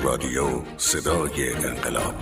رادیو صدای انقلاب.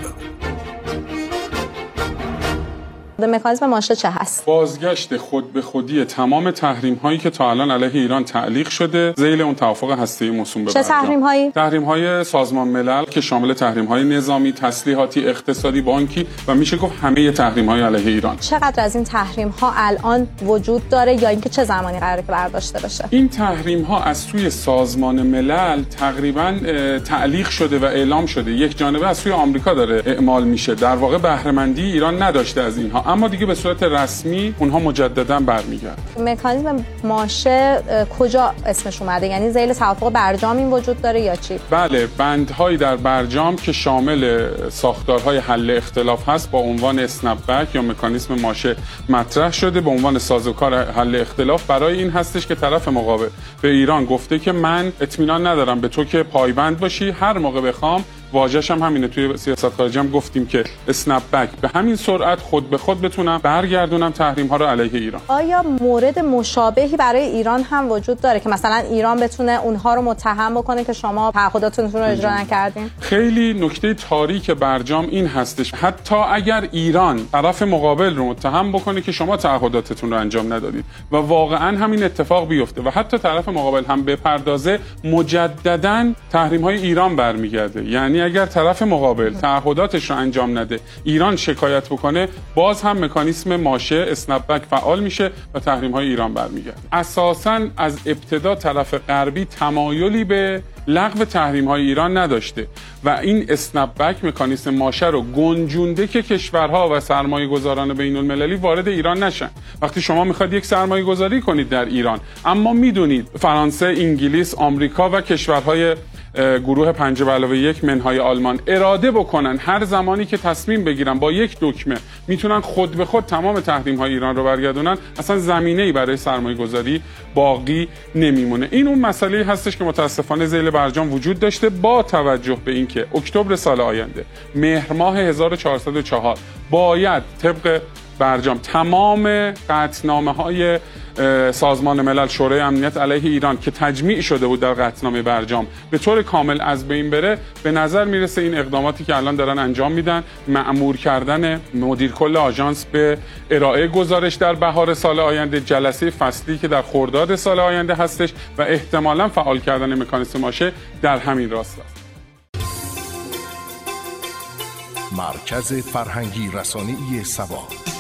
مکانیزم ماشه چه هست؟ بازگشت خود به خودی تمام تحریم هایی که تا الان علیه ایران تعلیق شده ذیل اون توافق هسته‌ای موسوم به چه تحریم هایی؟ تحریم های سازمان ملل که شامل تحریم های نظامی، تسلیحاتی، اقتصادی، بانکی و میشه گفت همه تحریم های علیه ایران. چقدر از این تحریم ها الان وجود داره یا اینکه چه زمانی قراره که برداشته بشه؟ این تحریم ها از سوی سازمان ملل تقریبا تعلیق شده و اعلام شده. یک جانبه از سوی آمریکا داره اعمال میشه. در واقع بهره مندی ایران نداشته از اینها، اما دیگه به صورت رسمی اونها مجددا برمیگردن. مکانیزم ماشه کجا اسمش اومده؟ یعنی ذیل توافق برجام این وجود داره یا چی؟ بله، بندهایی در برجام که شامل ساختارهای حل اختلاف هست با عنوان اسنپ بک یا مکانیزم ماشه مطرح شده به عنوان سازوکار حل اختلاف. برای این هستش که طرف مقابل به ایران گفته که من اطمینان ندارم به تو که پایبند باشی، هر موقع بخوام، واژه‌ش هم همینه، توی سیاست خارجی هم گفتیم که اسنپ بک، به همین سرعت خود به خود بتونم برگردونم تحریم ها رو علیه ایران. آیا مورد مشابهی برای ایران هم وجود داره که مثلا ایران بتونه اونها رو متهم بکنه که شما تعهداتتون رو اجرا نکردین؟ خیلی نکته تاریک برجام این هستش حتی اگر ایران طرف مقابل رو متهم بکنه که شما تعهداتتون رو انجام ندادید و واقعا همین اتفاق بیفته و حتی طرف مقابل هم بپردازه، مجددا تحریم های ایران برمیگرده. یعنی اگر طرف مقابل تعهداتش رو انجام نده، ایران شکایت بکنه، باز هم مکانیزم ماشه اسنپ بک فعال میشه و تحریم های ایران برمیگرده. اساساً از ابتدا طرف غربی تمایلی به لغو تحریم های ایران نداشته و این اسنپ بک مکانیزم ماشه رو گنجونده که کشورها و سرمایه گذاران بین المللی وارد ایران نشن. وقتی شما میخواد یک سرمایه گذاری کنید در ایران، اما میدونید فرانسه، انگلیس، آمریکا و کشورهای گروه 5+1 منهای آلمان اراده بکنن هر زمانی که تصمیم بگیرن با یک دکمه میتونن خود به خود تمام تحریم های ایران رو برگردونن، اصلا زمینه‌ای برای سرمایه گذاری باقی نمیمونه. این اون مسئله هستش که متاسفانه ذیل برجام وجود داشته با توجه به اینکه اکتبر سال آینده، مهر ماه 1404 باید طبق برجام تمام قطعنامه‌های سازمان ملل شورای امنیت علیه ایران که تجمیع شده بود در قطعنامه برجام به طور کامل از بین بره. به نظر میرسه این اقداماتی که الان دارن انجام میدن، مأمور کردن مدیر کل آژانس به ارائه گزارش در بهار سال آینده، جلسه فصلی که در خرداد سال آینده هستش و احتمالاً فعال کردن مکانیزم ماشه در همین راستا است. مرکز فرهنگی رسانه‌ای سبا.